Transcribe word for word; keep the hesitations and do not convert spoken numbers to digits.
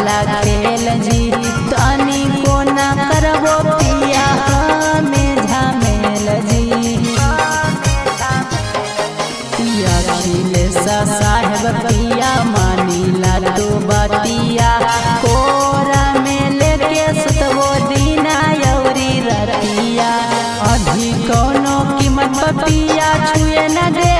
वाला खेल जी तनी को न करबो पिया में झमेल जी। अखिलेश साहेब पिया मानिला तो बतिया कोरा में लेके सुतबो दीना यौरी रतिया। अभी कोनो कीमत पिया छुए न दे